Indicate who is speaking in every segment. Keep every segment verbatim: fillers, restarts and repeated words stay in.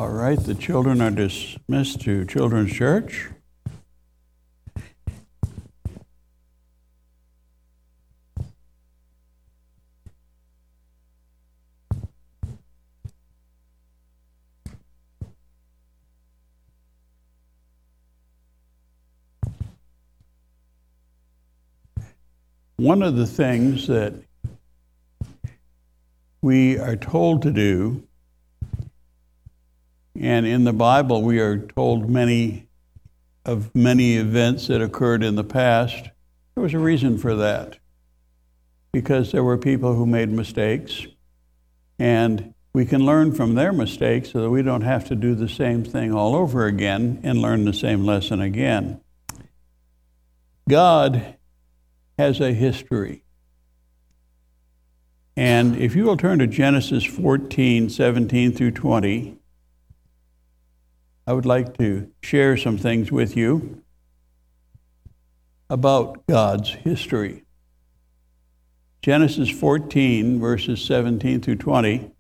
Speaker 1: All right, the children are dismissed to Children's Church. One of the things that we are told to do, and in the Bible we are told many of many events that occurred in the past, there was a reason for that. Because there were people who made mistakes, and we can learn from their mistakes so that we don't have to do the same thing all over again and learn the same lesson again. God has a history. And if you will turn to Genesis fourteen, seventeen through twenty, I would like to share some things with you about God's history. Genesis fourteen, verses seventeen through twenty,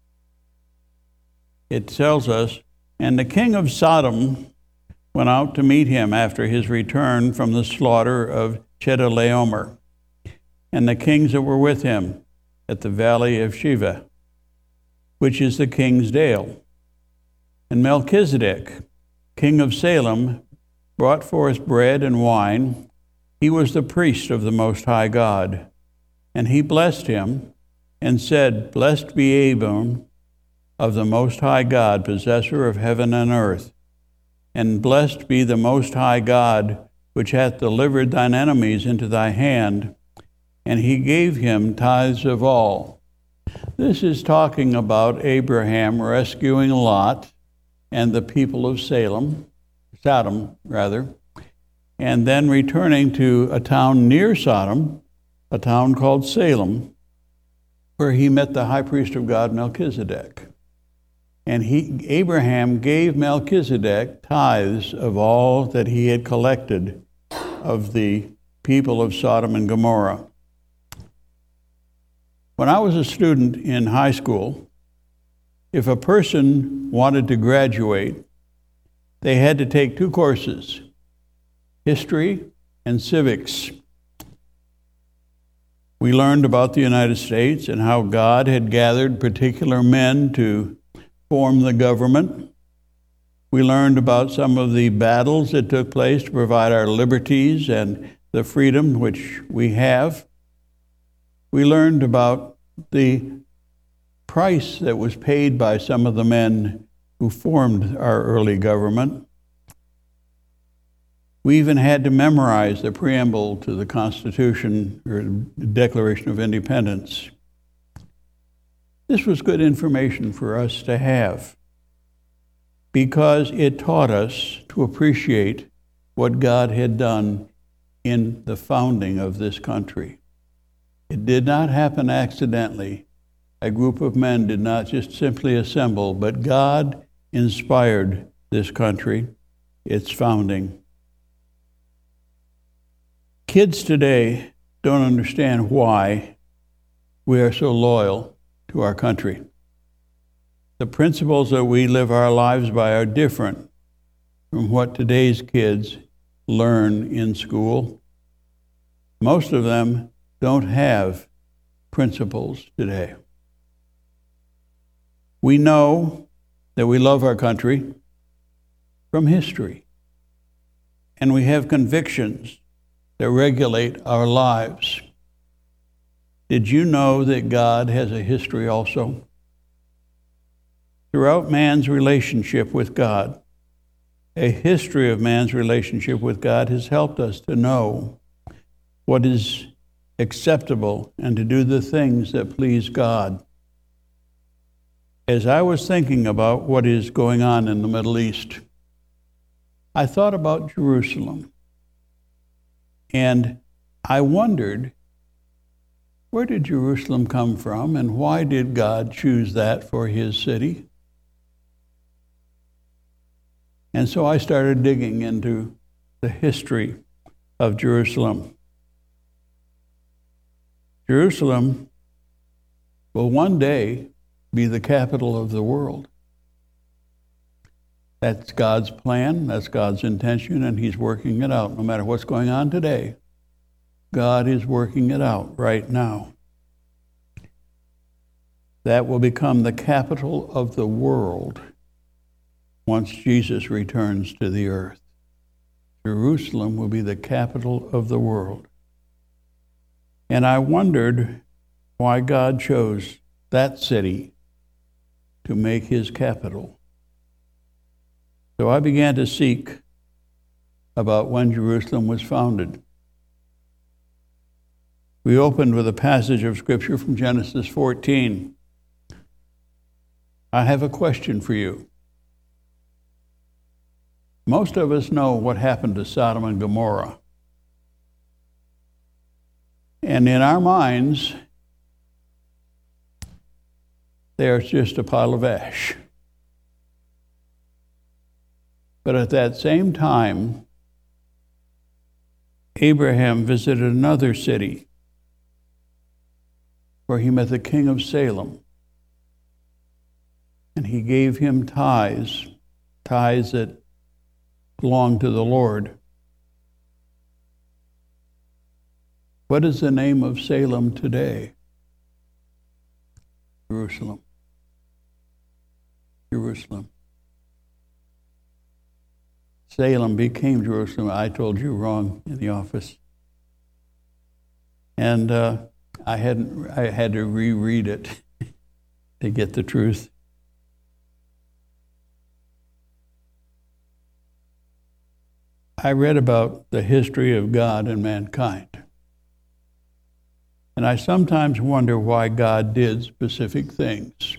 Speaker 1: it tells us, "And the king of Sodom went out to meet him after his return from the slaughter of Chedorlaomer, and the kings that were with him at the valley of Shiva, which is the king's dale. And Melchizedek, king of Salem, brought forth bread and wine. He was the priest of the Most High God. And he blessed him and said, Blessed be Abram of the Most High God, possessor of heaven and earth. And blessed be the Most High God, which hath delivered thine enemies into thy hand. And he gave him tithes of all." This is talking about Abraham rescuing Lot and the people of Salem, Sodom rather, and then returning to a town near Sodom, a town called Salem, where he met the high priest of God, Melchizedek. And he, Abraham gave Melchizedek tithes of all that he had collected of the people of Sodom and Gomorrah. When I was a student in high school, if a person wanted to graduate, they had to take two courses, history and civics. We learned about the United States and how God had gathered particular men to form the government. We learned about some of the battles that took place to provide our liberties and the freedom which we have. We learned about the price that was paid by some of the men who formed our early government. We even had to memorize the preamble to the Constitution, or Declaration of Independence. This was good information for us to have because it taught us to appreciate what God had done in the founding of this country. It did not happen accidentally. A group of men did not just simply assemble, but God inspired this country, its founding. Kids today don't understand why we are so loyal to our country. The principles that we live our lives by are different from what today's kids learn in school. Most of them don't have principles today. We know that we love our country from history, and we have convictions that regulate our lives. Did you know that God has a history also? Throughout man's relationship with God, a history of man's relationship with God has helped us to know what is acceptable and to do the things that please God. As I was thinking about what is going on in the Middle East, I thought about Jerusalem. And I wondered, where did Jerusalem come from and why did God choose that for his city? And so I started digging into the history of Jerusalem. Jerusalem will one day be the capital of the world. That's God's plan, that's God's intention, and he's working it out. No matter what's going on today, God is working it out right now. That will become the capital of the world once Jesus returns to the earth. Jerusalem will be the capital of the world. And I wondered why God chose that city to make his capital. So I began to seek about when Jerusalem was founded. We opened with a passage of Scripture from Genesis fourteen. I have a question for you. Most of us know what happened to Sodom and Gomorrah. And in our minds, there's just a pile of ash. But at that same time, Abraham visited another city where he met the king of Salem. And he gave him tithes, tithes that belonged to the Lord. What is the name of Salem today? Jerusalem. Jerusalem. Salem became Jerusalem. I told you wrong in the office. And uh, I hadn't. I had to reread it to get the truth. I read about the history of God and mankind. And I sometimes wonder why God did specific things.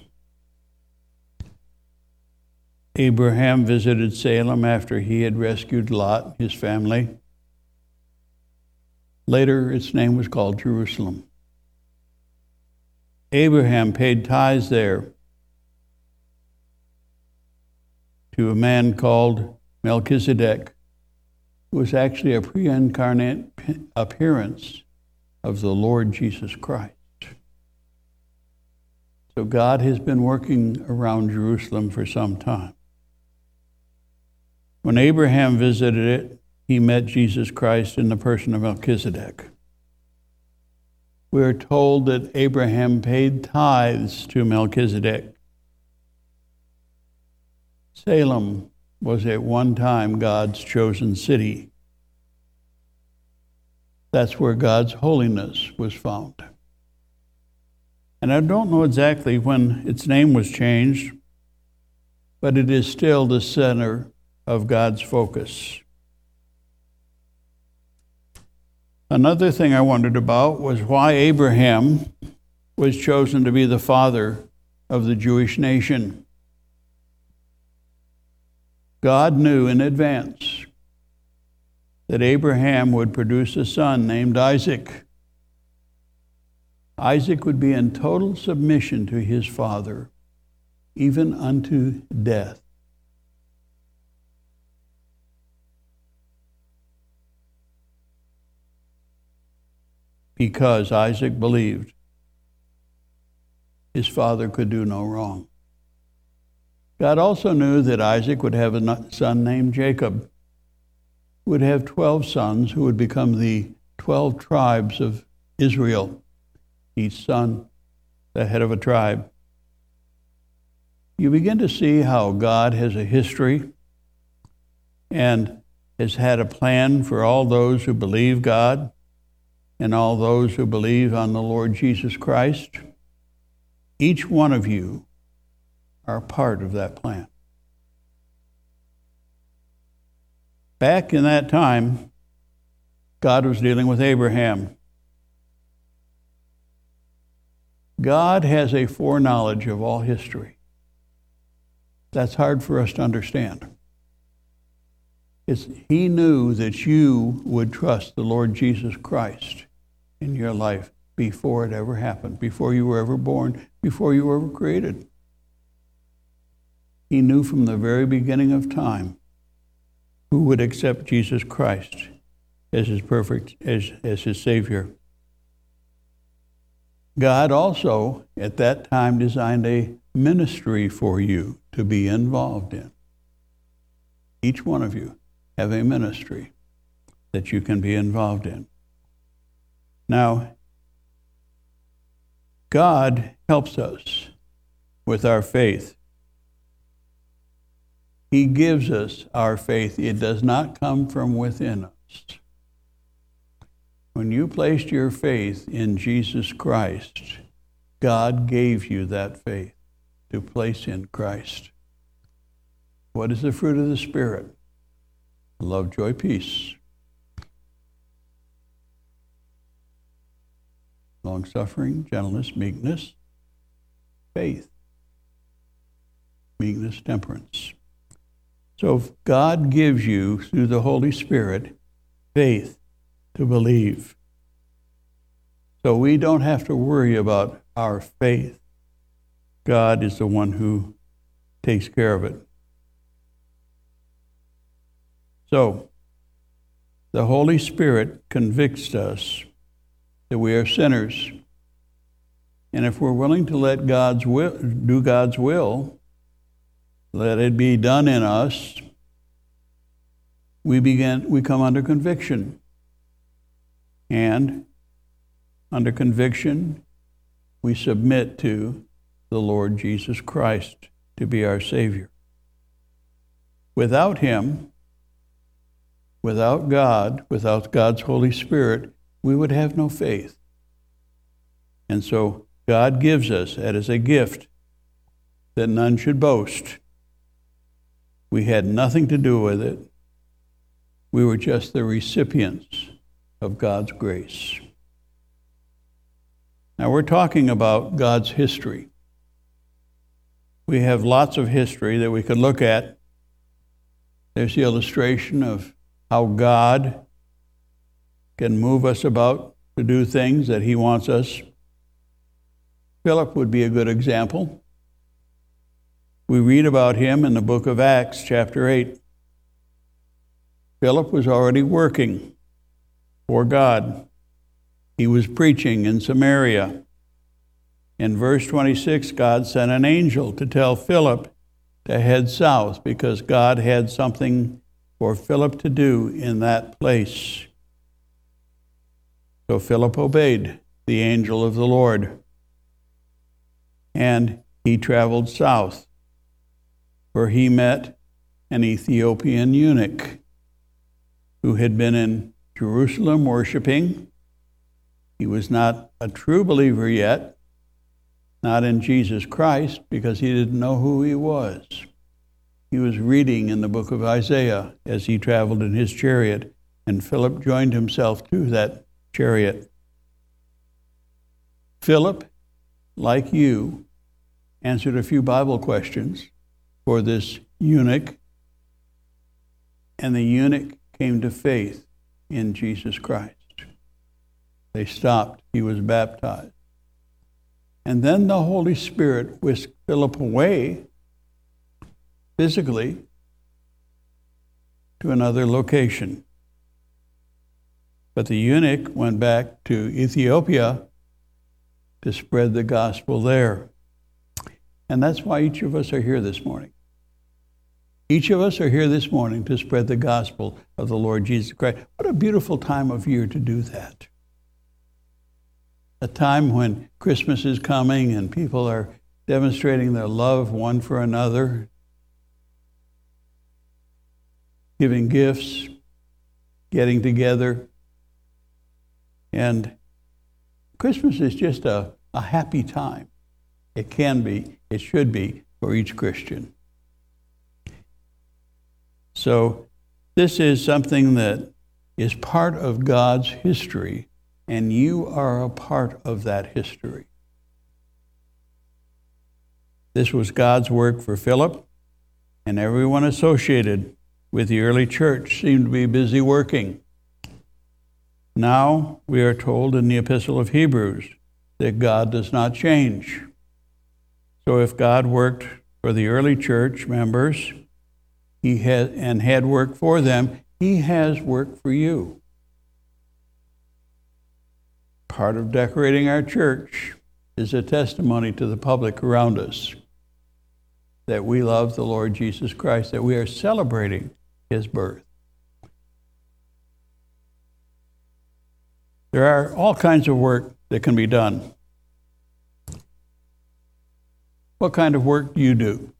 Speaker 1: Abraham visited Salem after he had rescued Lot, his family. Later, its name was called Jerusalem. Abraham paid tithes there to a man called Melchizedek, who was actually a pre-incarnate appearance of the Lord Jesus Christ. So God has been working around Jerusalem for some time. When Abraham visited it, he met Jesus Christ in the person of Melchizedek. We are told that Abraham paid tithes to Melchizedek. Salem was at one time God's chosen city. That's where God's holiness was found. And I don't know exactly when its name was changed, but it is still the center of God's focus. Another thing I wondered about was why Abraham was chosen to be the father of the Jewish nation. God knew in advance that Abraham would produce a son named Isaac. Isaac would be in total submission to his father, even unto death. Because Isaac believed his father could do no wrong. God also knew that Isaac would have a son named Jacob, who would have twelve sons who would become the twelve tribes of Israel, each son the head of a tribe. You begin to see how God has a history and has had a plan for all those who believe God and all those who believe on the Lord Jesus Christ. Each one of you are part of that plan. Back in that time, God was dealing with Abraham. God has a foreknowledge of all history. That's hard for us to understand. It's, he knew that you would trust the Lord Jesus Christ in your life before it ever happened, before you were ever born, before you were ever created. He knew from the very beginning of time who would accept Jesus Christ as his perfect, as, as his Savior. God also, at that time, designed a ministry for you to be involved in. each one of you, have a ministry that you can be involved in. Now, God helps us with our faith. He gives us our faith. It does not come from within us. When you placed your faith in Jesus Christ, God gave you that faith to place in Christ. What is the fruit of the Spirit? Love, joy, peace. Long-suffering, gentleness, meekness, faith, meekness, temperance. So if God gives you, through the Holy Spirit, faith to believe. So we don't have to worry about our faith. God is the one who takes care of it. So, the Holy Spirit convicts us that we are sinners. And if we're willing to let God's will, do God's will, let it be done in us, we begin, we come under conviction. And under conviction, we submit to the Lord Jesus Christ to be our Savior. Without Him, without God, without God's Holy Spirit, we would have no faith. And so God gives us that as a gift that none should boast. We had nothing to do with it. We were just the recipients of God's grace. Now we're talking about God's history. We have lots of history that we could look at. There's the illustration of how God can move us about to do things that He wants us. Philip would be a good example. We read about him in the book of Acts, chapter eight. Philip was already working for God. He was preaching in Samaria. In verse twenty-six, God sent an angel to tell Philip to head south because God had something for Philip to do in that place. So Philip obeyed the angel of the Lord, and he traveled south, where he met an Ethiopian eunuch who had been in Jerusalem worshiping. He was not a true believer yet, not in Jesus Christ, because he didn't know who He was. He was reading in the book of Isaiah as he traveled in his chariot, and Philip joined himself to that chariot. Philip, like you, answered a few Bible questions for this eunuch, and the eunuch came to faith in Jesus Christ. They stopped. He was baptized. And then the Holy Spirit whisked Philip away physically to another location. But the eunuch went back to Ethiopia to spread the gospel there. And that's why each of us are here this morning. Each of us are here this morning to spread the gospel of the Lord Jesus Christ. What a beautiful time of year to do that. A time when Christmas is coming and people are demonstrating their love one for another, giving gifts, getting together. And Christmas is just a, a happy time. It can be, it should be for each Christian. So this is something that is part of God's history, and you are a part of that history. This was God's work for Philip, and everyone associated with the early church seemed to be busy working. Now we are told in the Epistle of Hebrews that God does not change. So if God worked for the early church members, He had and had work for them, He has work for you. Part of decorating our church is a testimony to the public around us that we love the Lord Jesus Christ, that we are celebrating his birth. There are all kinds of work that can be done. What kind of work do you do?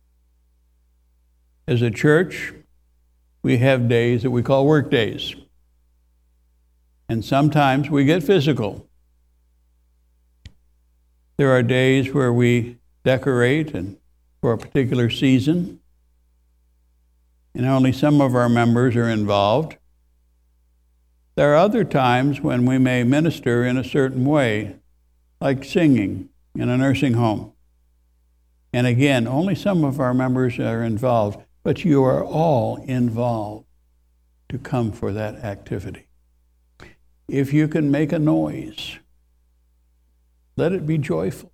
Speaker 1: As a church, we have days that we call work days. And sometimes we get physical. There are days where we decorate and for a particular season, and only some of our members are involved. There are other times when we may minister in a certain way, like singing in a nursing home. And again, only some of our members are involved, but you are all involved to come for that activity. If you can make a noise, let it be joyful.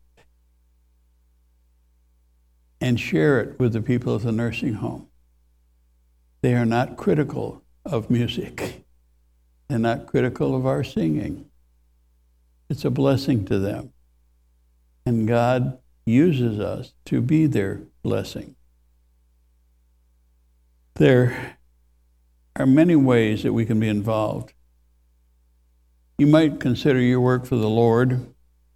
Speaker 1: And share it with the people of the nursing home. They are not critical of music. They're not critical of our singing. It's a blessing to them. And God uses us to be their blessing. There are many ways that we can be involved. You might consider your work for the Lord.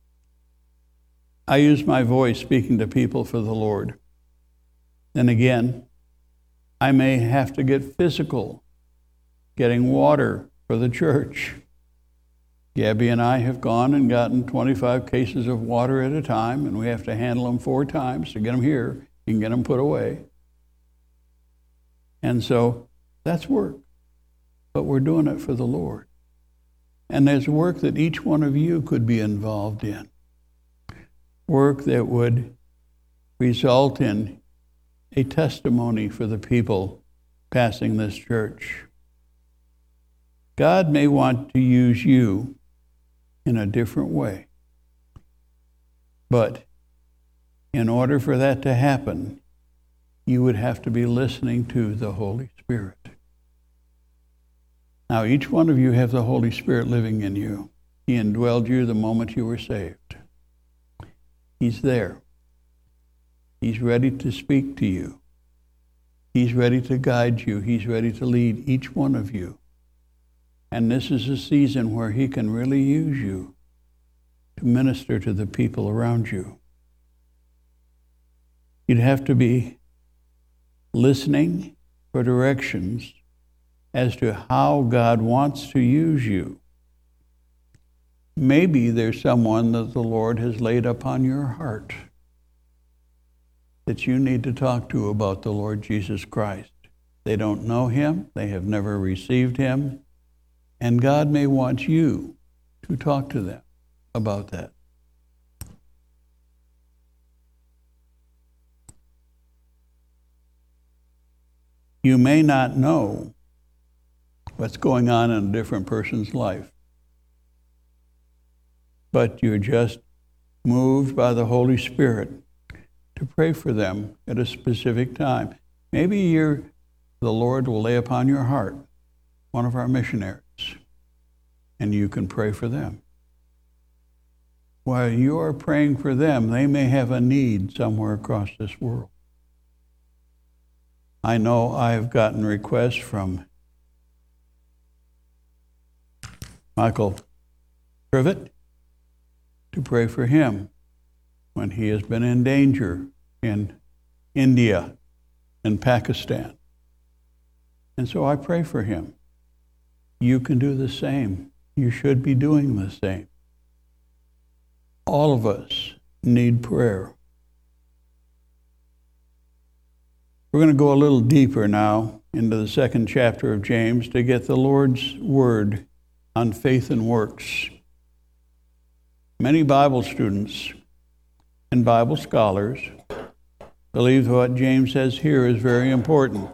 Speaker 1: I use my voice speaking to people for the Lord. Then again, I may have to get physical, getting water for the church. Gabby and I have gone and gotten twenty-five cases of water at a time, and we have to handle them four times to get them here and get them put away. And so that's work, but we're doing it for the Lord. And there's work that each one of you could be involved in. Work that would result in a testimony for the people passing this church. God may want to use you in a different way. But in order for that to happen, you would have to be listening to the Holy Spirit. Now, each one of you have the Holy Spirit living in you. He indwelled you the moment you were saved. He's there. He's ready to speak to you. He's ready to guide you. He's ready to lead each one of you. And this is a season where he can really use you to minister to the people around you. You'd have to be listening for directions as to how God wants to use you. Maybe there's someone that the Lord has laid upon your heart that you need to talk to about the Lord Jesus Christ. They don't know him, they have never received him, and God may want you to talk to them about that. You may not know what's going on in a different person's life, but you're just moved by the Holy Spirit to pray for them at a specific time. Maybe you're, the Lord will lay upon your heart one of our missionaries, and you can pray for them. While you are praying for them, they may have a need somewhere across this world. I know I've gotten requests from Michael Privet to pray for him when he has been in danger in India and Pakistan. And so I pray for him. You can do the same. You should be doing the same. All of us need prayer. We're going to go a little deeper now into the second chapter of James to get the Lord's word on faith and works. Many Bible students and Bible scholars believe that what James says here is very important.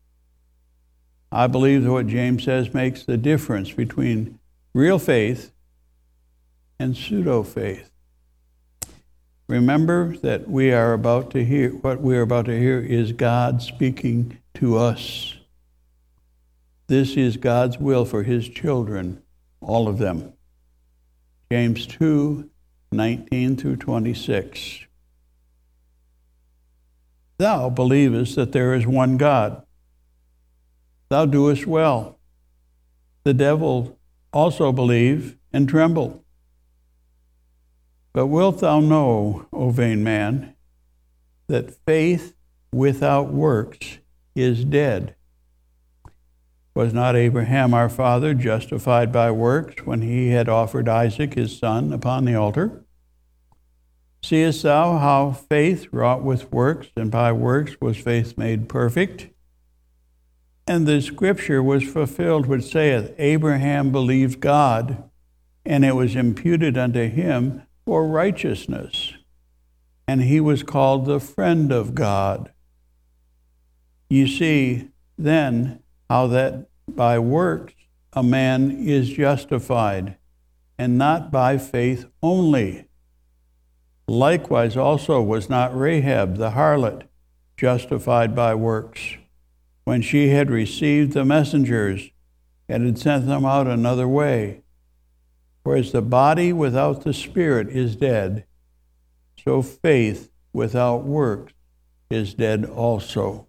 Speaker 1: I believe that what James says makes the difference between real faith and pseudo-faith. Remember that we are about to hear, what we are about to hear is God speaking to us. This is God's will for his children, all of them. James two, nineteen through twenty-six. Thou believest that there is one God. thou doest well. The devil also believe and tremble. But wilt thou know, O vain man, that faith without works is dead? Was not Abraham our father justified by works when he had offered Isaac his son upon the altar? Seest thou how faith wrought with works, and by works was faith made perfect? And the scripture was fulfilled which saith, Abraham believed God, and it was imputed unto him for righteousness, and he was called the friend of God. You see, then, how that by works a man is justified, and not by faith only. Likewise also was not Rahab the harlot justified by works, when she had received the messengers and had sent them out another way. For as the body without the spirit is dead, so faith without works is dead also.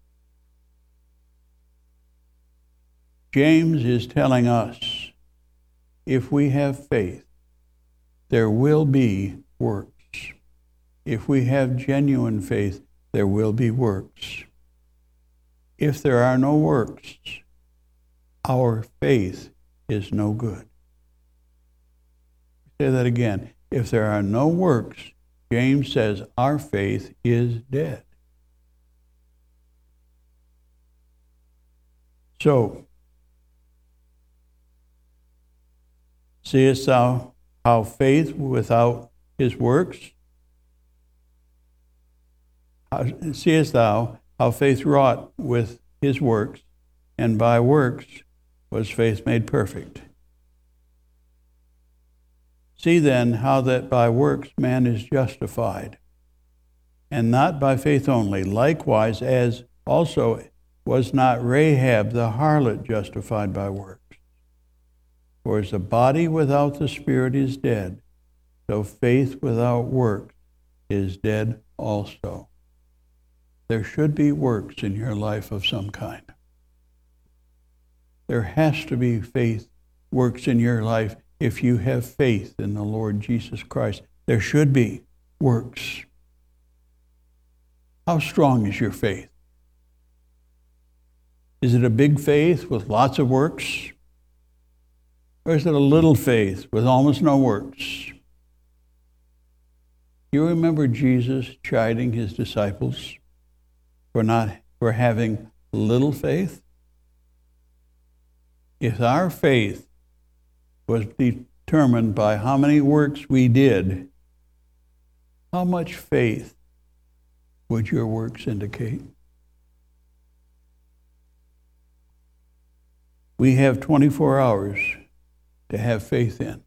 Speaker 1: James is telling us, if we have faith, there will be works. If we have genuine faith, there will be works. If there are no works, our faith is no good. Say that again. If there are no works, James says our faith is dead. So, seest thou how faith without his works, how, seest thou how faith wrought with his works, and by works was faith made perfect. See then how that by works man is justified, and not by faith only. Likewise, as also was not Rahab the harlot justified by works. For as the body without the spirit is dead, so faith without works is dead also. There should be works in your life of some kind. There has to be faith, works in your life if you have faith in the Lord Jesus Christ. There should be works. How strong is your faith? Is it a big faith with lots of works? Or is it a little faith with almost no works? You remember Jesus chiding his disciples for not for having little faith? If our faith was determined by how many works we did, how much faith would your works indicate? We have twenty-four hours to have faith in.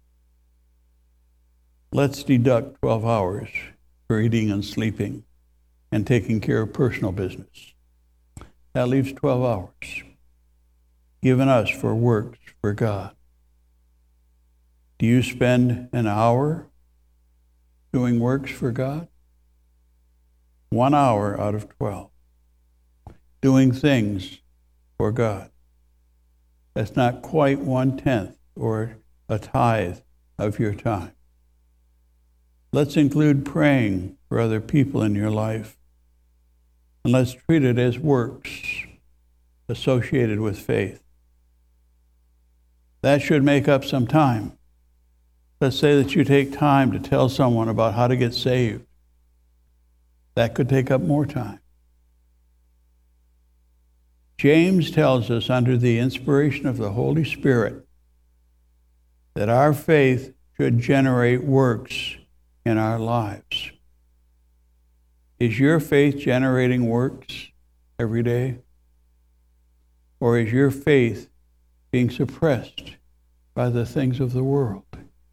Speaker 1: Let's deduct twelve hours for eating and sleeping and taking care of personal business. That leaves twelve hours given us for works for God. Do you spend an hour doing works for God? One hour out of twelve. Doing things for God. That's not quite one-tenth or a tithe of your time. Let's include praying for other people in your life. And let's treat it as works associated with faith. That should make up some time. Let's say that you take time to tell someone about how to get saved. That could take up more time. James tells us under the inspiration of the Holy Spirit that our faith should generate works in our lives. Is your faith generating works every day? Or is your faith being suppressed by the things of the world?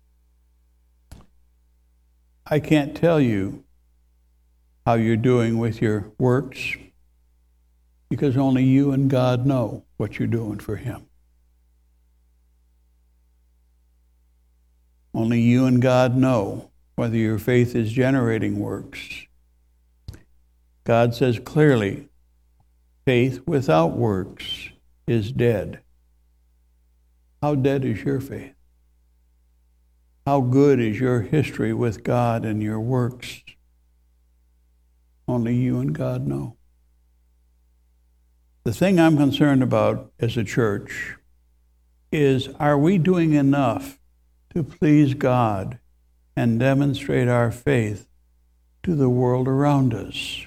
Speaker 1: I can't tell you how you're doing with your works, because only you and God know what you're doing for him. Only you and God know whether your faith is generating works. God says clearly, faith without works is dead. How dead is your faith? How good is your history with God and your works? Only you and God know. The thing I'm concerned about as a church is, are we doing enough to please God and demonstrate our faith to the world around us?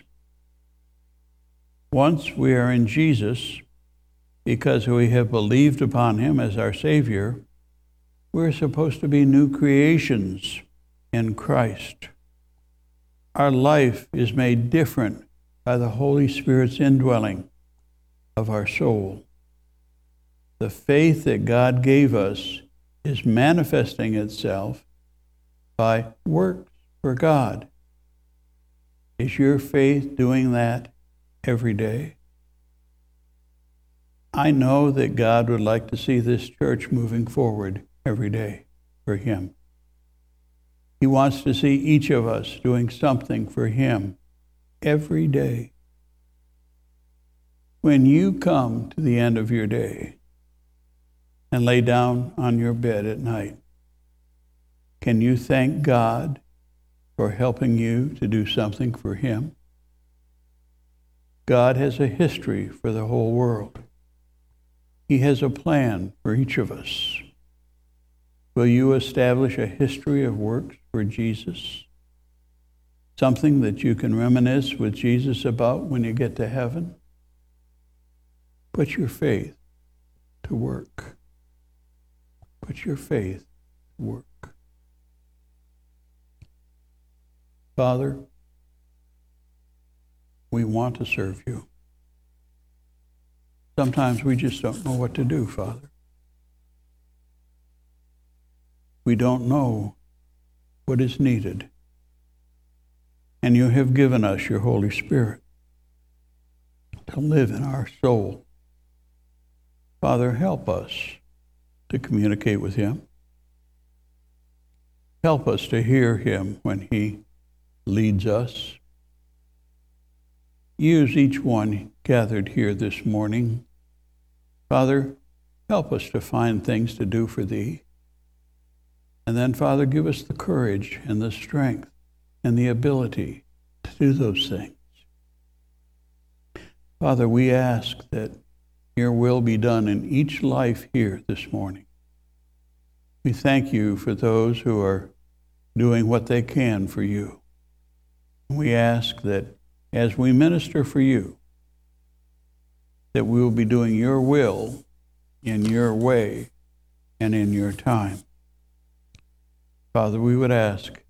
Speaker 1: Once we are in Jesus, because we have believed upon him as our Savior, we're supposed to be new creations in Christ. Our life is made different by the Holy Spirit's indwelling of our soul. The faith that God gave us is manifesting itself by works for God. Is your faith doing that every day? I know that God would like to see this church moving forward every day for him. He wants to see each of us doing something for him every day. When you come to the end of your day and lay down on your bed at night, can you thank God for helping you to do something for him? God has a history for the whole world. He has a plan for each of us. Will you establish a history of works for Jesus? Something that you can reminisce with Jesus about when you get to heaven? Put your faith to work. Put your faith to work. Father, we want to serve you. Sometimes we just don't know what to do, Father. We don't know what is needed. And you have given us your Holy Spirit to live in our soul. Father, help us to communicate with him. Help us to hear him when he leads us. Use each one gathered here this morning. Father, help us to find things to do for thee. And then, Father, give us the courage and the strength and the ability to do those things. Father, we ask that your will be done in each life here this morning. We thank you for those who are doing what they can for you. We ask that as we minister for you, that we will be doing your will in your way and in your time. Father, we would ask,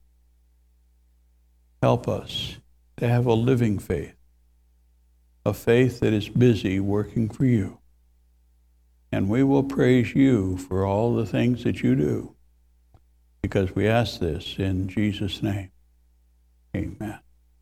Speaker 1: help us to have a living faith, a faith that is busy working for you. And we will praise you for all the things that you do, because we ask this in Jesus' name. Amen.